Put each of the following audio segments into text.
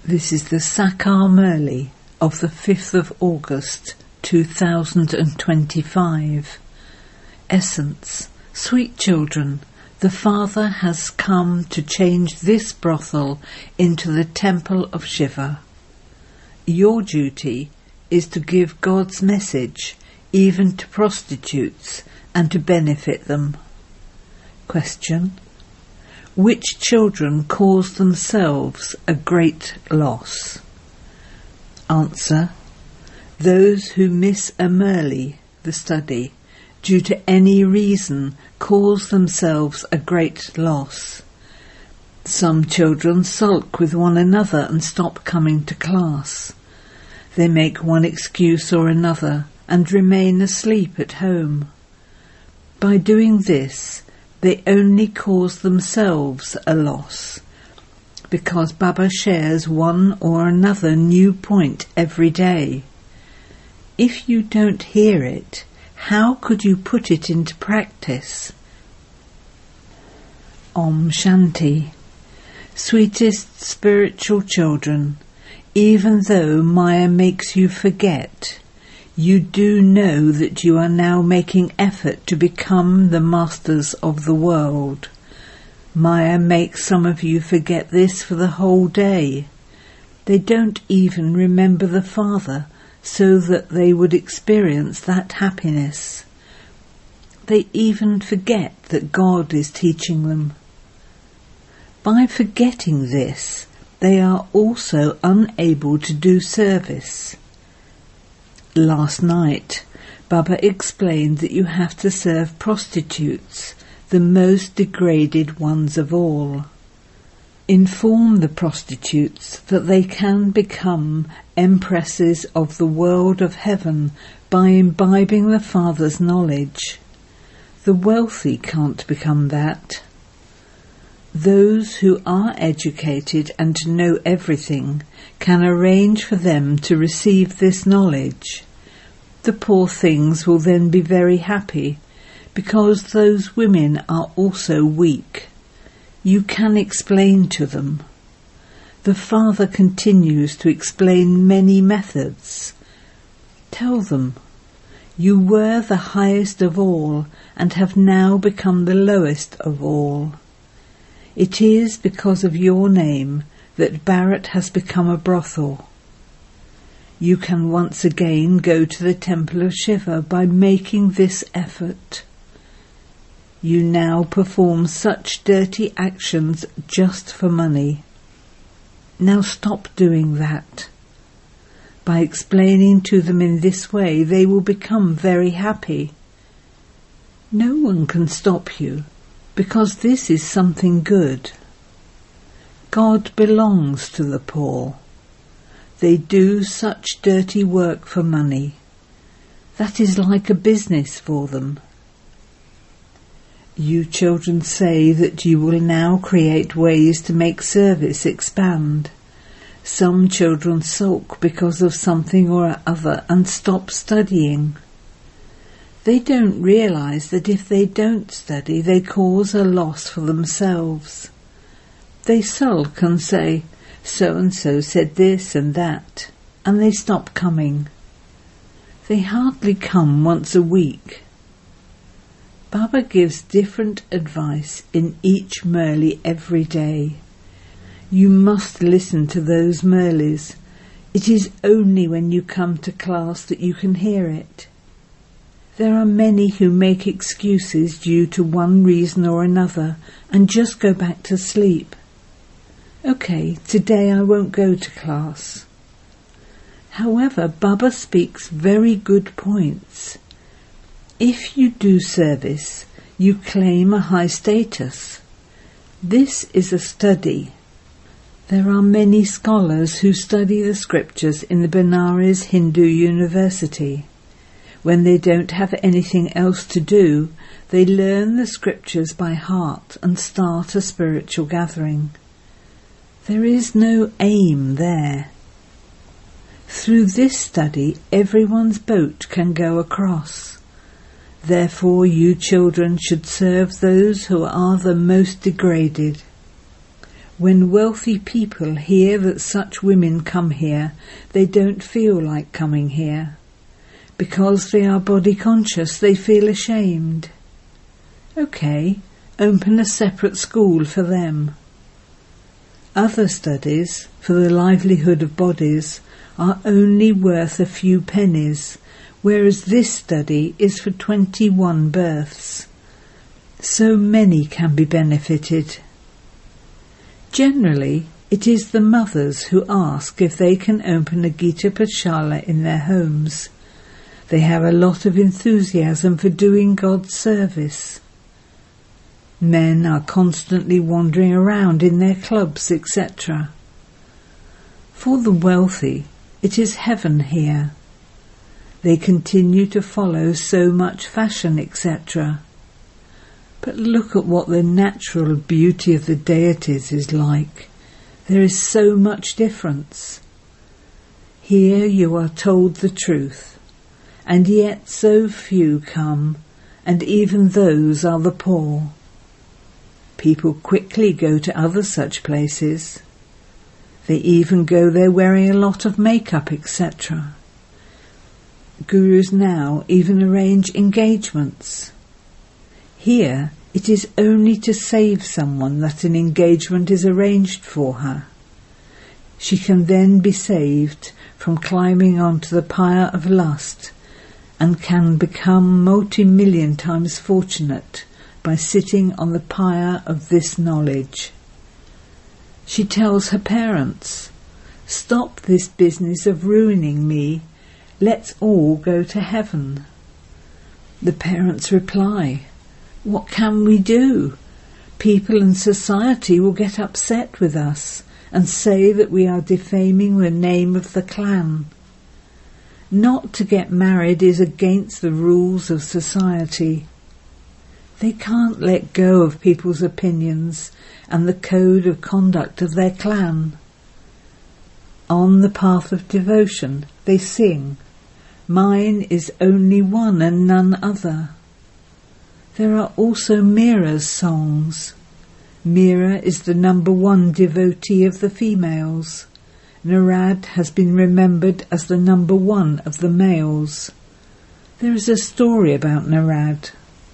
This is the Sakar Murli of the 5th of August 2025. Essence. Sweet children, the Father has come to change this brothel into the temple of Shiva. Your duty is to give God's message even to prostitutes and to benefit them. Question. Which children cause themselves a great loss? Answer. Those who miss a Murli, the study, due to any reason cause themselves a great loss. Some children sulk with one another and stop coming to class. They make one excuse or another and remain asleep at home. By doing this, they only cause themselves a loss, because Baba shares one or another new point every day. If you don't hear it, how could you put it into practice? Om Shanti. Sweetest spiritual children, even though Maya makes you forget, you do know that you are now making effort to become the masters of the world. Maya makes some of you forget this for the whole day. They don't even remember the Father so that they would experience that happiness. They even forget that God is teaching them. By forgetting this, they are also unable to do service. Last night, Baba explained that you have to serve prostitutes, the most degraded ones of all. Inform the prostitutes that they can become empresses of the world of heaven by imbibing the Father's knowledge. The wealthy can't become that. Those who are educated and know everything can arrange for them to receive this knowledge. The poor things will then be very happy, because those women are also weak. You can explain to them. The Father continues to explain many methods. Tell them, you were the highest of all and have now become the lowest of all. It is because of your name that Bharat has become a brothel. You can once again go to the temple of Shiva by making this effort. You now perform such dirty actions just for money. Now stop doing that. By explaining to them in this way, they will become very happy. No one can stop you, because this is something good. God belongs to the poor. They do such dirty work for money. That is like a business for them. You children say that you will now create ways to make service expand. Some children sulk because of something or other and stop studying. They don't realize that if they don't study, they cause a loss for themselves. They sulk and say, so-and-so said this and that, and they stop coming. They hardly come once a week. Baba gives different advice in each Murli every day. You must listen to those Murlis. It is only when you come to class that you can hear it. There are many who make excuses due to one reason or another and just go back to sleep. Okay, today I won't go to class. However, Baba speaks very good points. If you do service, you claim a high status. This is a study. There are many scholars who study the scriptures in the Benares Hindu University. When they don't have anything else to do, they learn the scriptures by heart and start a spiritual gathering. There is no aim there. Through this study, everyone's boat can go across. Therefore, you children should serve those who are the most degraded. When wealthy people hear that such women come here, they don't feel like coming here. Because they are body conscious, they feel ashamed. Okay, open a separate school for them. Other studies for the livelihood of bodies are only worth a few pennies, whereas this study is for 21 births. So many can be benefited. Generally, it is the mothers who ask if they can open a Gita Pathshala in their homes. They have a lot of enthusiasm for doing God's service. Men are constantly wandering around in their clubs, etc. For the wealthy, it is heaven here. They continue to follow so much fashion, etc. But look at what the natural beauty of the deities is like. There is so much difference. Here you are told the truth, and yet so few come, and even those are the poor. People quickly go to other such places. They even go there wearing a lot of makeup, etc. Gurus now even arrange engagements. Here it is only to save someone that an engagement is arranged for her. She can then be saved from climbing onto the pyre of lust and can become multi-million times fortunate by sitting on the pyre of this knowledge. She tells her parents, "Stop this business of ruining me. Let's all go to heaven." The parents reply, "What can we do? People and society will get upset with us and say that we are defaming the name of the clan. Not to get married is against the rules of society." They can't let go of people's opinions and the code of conduct of their clan. On the path of devotion, they sing, "Mine is only one and none other." There are also Meera's songs. Meera is the number one devotee of the females. Narad has been remembered as the number one of the males. There is a story about Narad.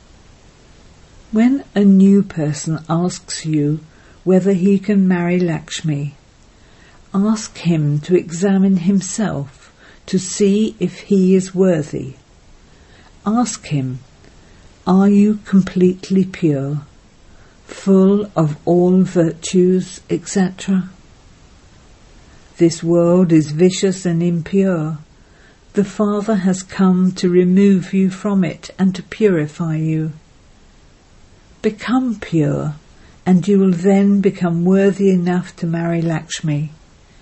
When a new person asks you whether he can marry Lakshmi, ask him to examine himself to see if he is worthy. Ask him, "Are you completely pure, full of all virtues, etc.? This world is vicious and impure. The Father has come to remove you from it and to purify you. Become pure, and you will then become worthy enough to marry Lakshmi."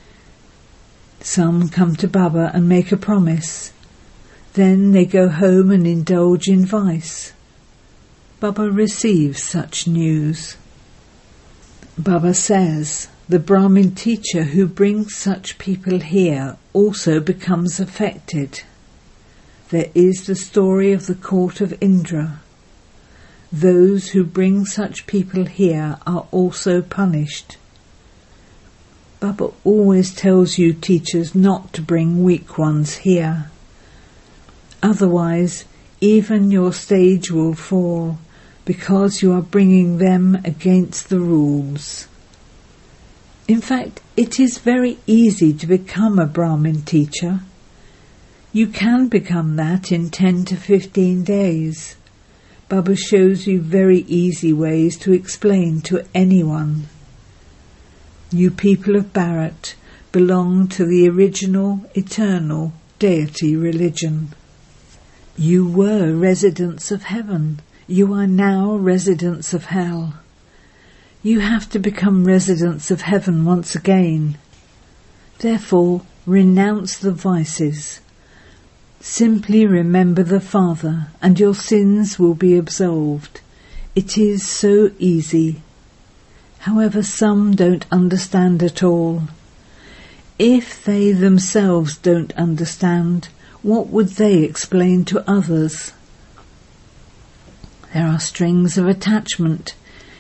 Some come to Baba and make a promise. Then they go home and indulge in vice. Baba receives such news. Baba says, the Brahmin teacher who brings such people here also becomes affected. There is the story of the court of Indra. Those who bring such people here are also punished. Baba always tells you teachers not to bring weak ones here. Otherwise, even your stage will fall, because you are bringing them against the rules. In fact, it is very easy to become a Brahmin teacher. You can become that in 10 to 15 days. Baba shows you very easy ways to explain to anyone. You people of Bharat belong to the original, eternal deity religion. You were residents of heaven. You are now residents of hell. You have to become residents of heaven once again. Therefore, renounce the vices. Simply remember the Father, and your sins will be absolved. It is so easy. However, some don't understand at all. If they themselves don't understand, what would they explain to others? There are strings of attachment.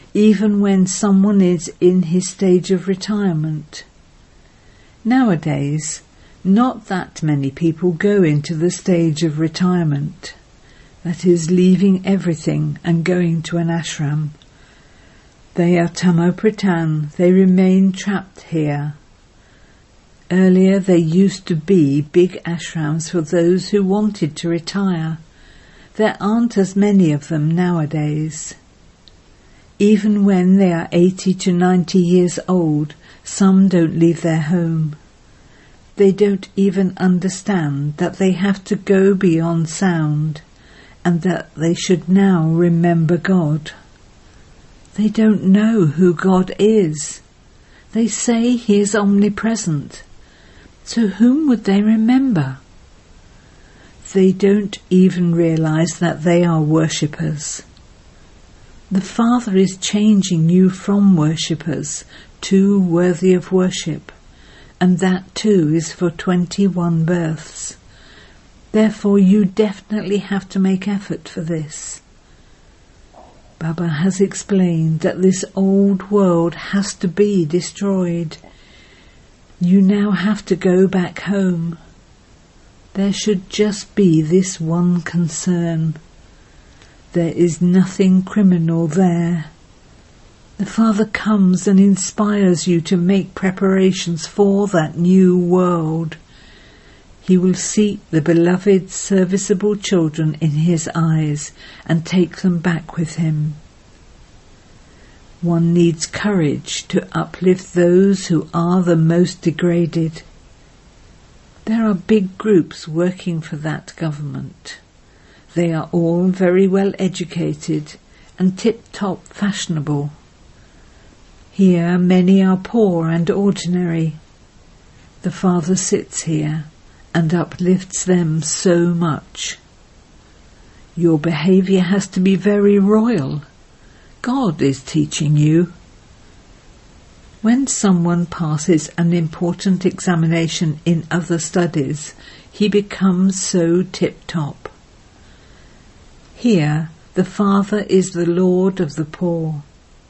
even when someone is in his stage of retirement. Nowadays, not that many people go into the stage of retirement, that is, leaving everything and going to an ashram. They are Tamo-Pradhan, they remain trapped here. Earlier there used to be big ashrams for those who wanted to retire. There aren't as many of them nowadays. Even when they are 80 to 90 years old, some don't leave their home. They don't even understand that they have to go beyond sound and that they should now remember God. They don't know who God is. They say He is omnipresent. So whom would they remember? They don't even realize that they are worshippers. The Father is changing you from worshippers to worthy of worship, and that too is for 21 births. Therefore you definitely have to make effort for this. Baba has explained that this old world has to be destroyed. You now have to go back home. There should just be this one concern. There is nothing criminal there. The Father comes and inspires you to make preparations for that new world. He will seek the beloved, serviceable children in His eyes and take them back with Him. One needs courage to uplift those who are the most degraded. There are big groups working for that government. They are all very well educated and tip-top fashionable. Here many are poor and ordinary. The Father sits here and uplifts them so much. Your behaviour has to be very royal. God is teaching you. When someone passes an important examination in other studies, he becomes so tip-top. Here, the Father is the Lord of the poor.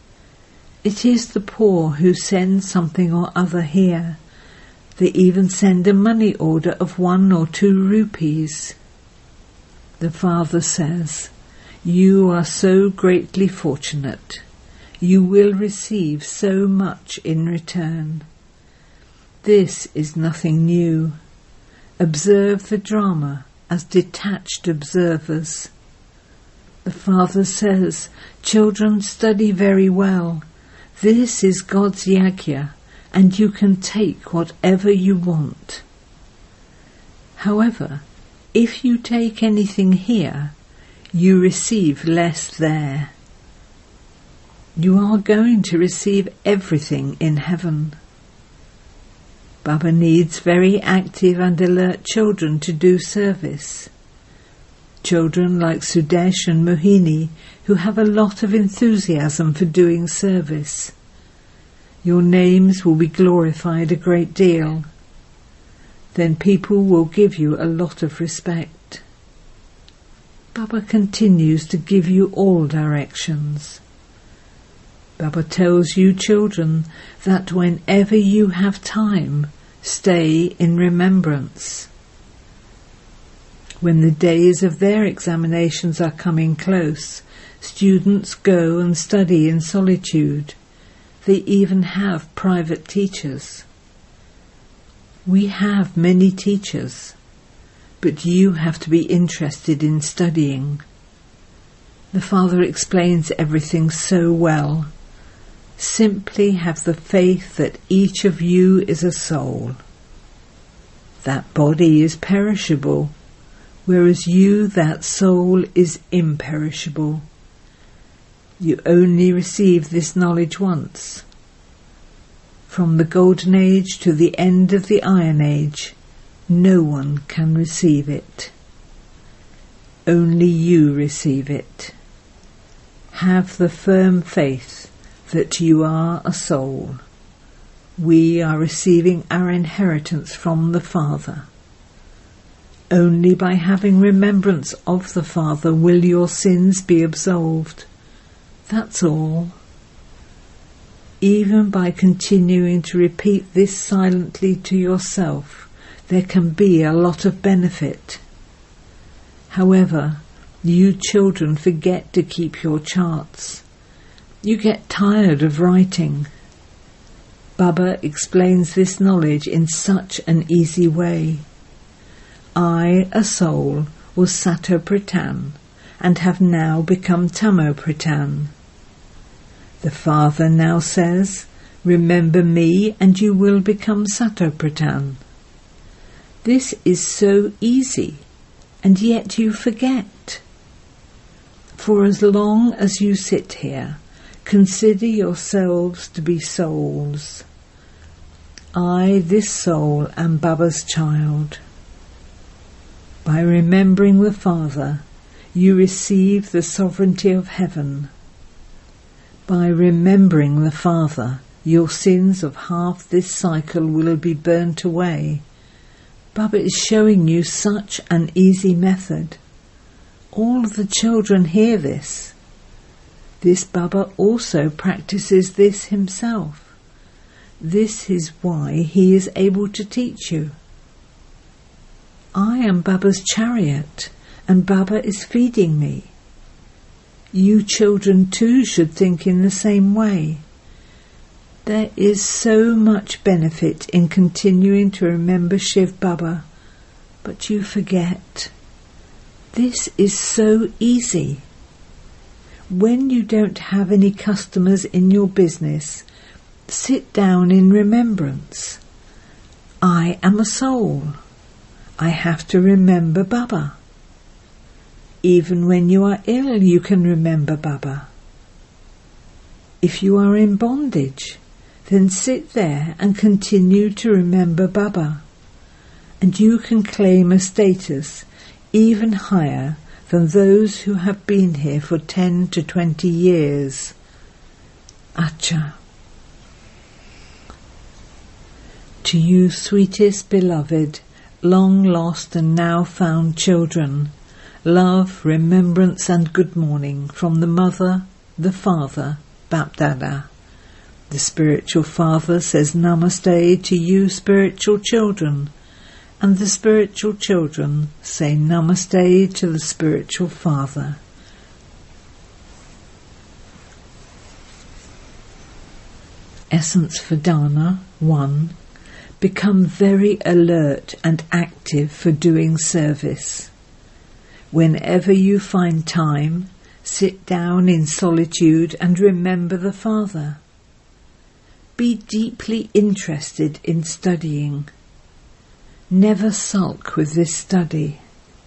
It is the poor who send something or other here. They even send a money order of 1 or 2 rupees. The Father says, "You are so greatly fortunate. You will receive so much in return." This is nothing new. Observe the drama as detached observers. The Father says, "Children, study very well. This is God's yajna, and you can take whatever you want. However, if you take anything here, you receive less there. You are going to receive everything in heaven." Baba needs very active and alert children to do service. Children like Sudesh and Mohini, who have a lot of enthusiasm for doing service. Your names will be glorified a great deal. Then people will give you a lot of respect. Baba continues to give you all directions. Baba tells you children that whenever you have time, stay in remembrance. When the days of their examinations are coming close, students go and study in solitude. They even have private teachers. We have many teachers, but you have to be interested in studying. The Father explains everything so well. Simply have the faith that each of you is a soul. That body is perishable, whereas you, that soul, is imperishable. You only receive this knowledge once. From the Golden Age to the end of the Iron Age, no one can receive it. Only you receive it. Have the firm faith that you are a soul. We are receiving our inheritance from the Father. Only by having remembrance of the Father will your sins be absolved. That's all. Even by continuing to repeat this silently to yourself, there can be a lot of benefit. However, you children forget to keep your charts. You get tired of writing. Baba explains this knowledge in such an easy way. I, a soul, was Sato Pradhan and have now become Tamo Pradhan. The Father now says, remember me and you will become Sato Pradhan. This is so easy, and yet you forget. For as long as you sit here, consider yourselves to be souls. I, this soul, am Baba's child. By remembering the Father, you receive the sovereignty of heaven. By remembering the Father, your sins of half this cycle will be burnt away. Baba is showing you such an easy method. All the children hear this. This Baba also practices this himself. This is why he is able to teach you. I am Baba's chariot, and Baba is feeding me. You children too should think in the same way. There is so much benefit in continuing to remember Shiv Baba, but you forget. This is so easy. When you don't have any customers in your business, sit down in remembrance. I am a soul. I have to remember Baba. Even when you are ill, you can remember Baba. If you are in bondage, then sit there and continue to remember Baba, and you can claim a status even higher than those who have been here for 10 to 20 years. Acha. To you, sweetest beloved, long lost and now found children, love, remembrance and good morning from the Mother, the Father, Bapdada. The Spiritual Father says Namaste to you spiritual children, and the spiritual children say Namaste to the Spiritual Father. Essence for Dana 1. Become very alert and active for doing service. Whenever you find time, sit down in solitude and remember the Father. Be deeply interested in studying. Never sulk with this study.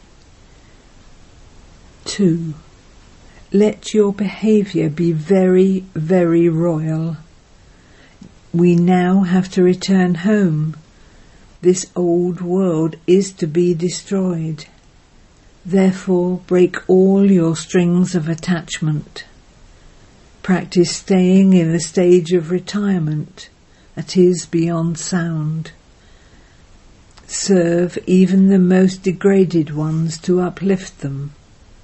2. Let your behaviour be very, very royal. We now have to return home. This old world is to be destroyed. Therefore, break all your strings of attachment. Practice staying in the stage of retirement that is beyond sound. Serve even the most degraded ones to uplift them.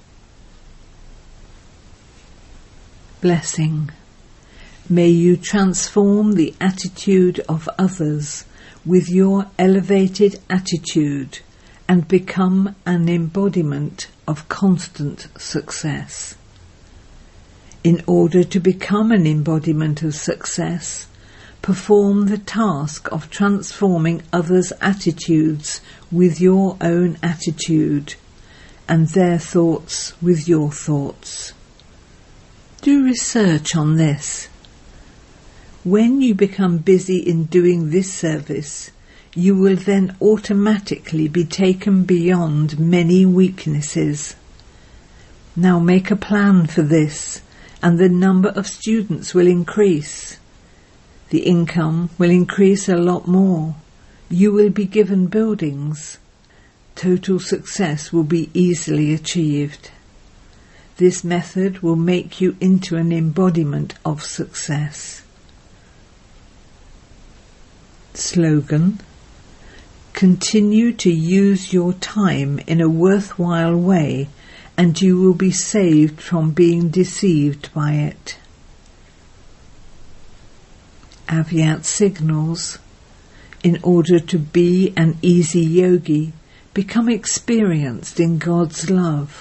Blessing. May you transform the attitude of others with your elevated attitude and become an embodiment of constant success. In order to become an embodiment of success, perform the task of transforming others' attitudes with your own attitude and their thoughts with your thoughts. Do research on this. When you become busy in doing this service, you will then automatically be taken beyond many weaknesses. Now make a plan for this, and the number of students will increase. The income will increase a lot more. You will be given buildings. Total success will be easily achieved. This method will make you into an embodiment of success. Slogan: continue to use your time in a worthwhile way and you will be saved from being deceived by it. Avyat signals, in order to be an easy yogi, become experienced in God's love.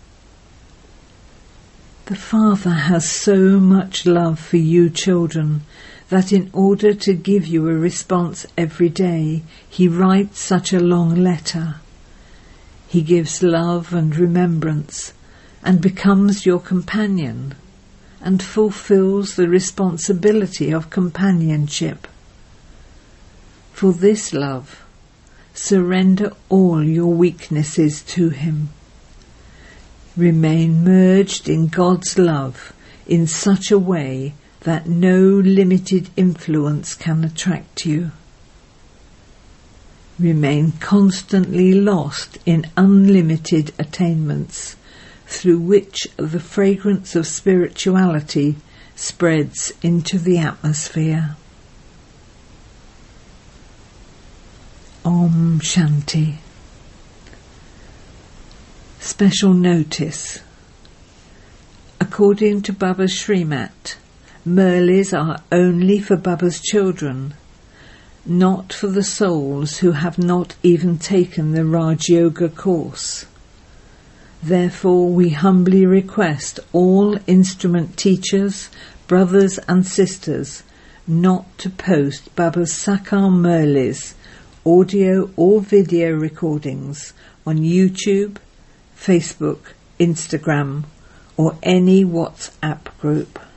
The Father has so much love for you children that in order to give you a response every day, he writes such a long letter. He gives love and remembrance and becomes your companion and fulfills the responsibility of companionship. For this love, surrender all your weaknesses to him. Remain merged in God's love in such a way that no limited influence can attract you. Remain constantly lost in unlimited attainments through which the fragrance of spirituality spreads into the atmosphere. Om Shanti. Special notice. According to Baba's Srimat, Murlis are only for Baba's children, not for the souls who have not even taken the Raj Yoga course. Therefore we humbly request all instrument teachers, brothers and sisters not to post Baba's Sakar Murlis audio or video recordings on YouTube, Facebook, Instagram or any WhatsApp group.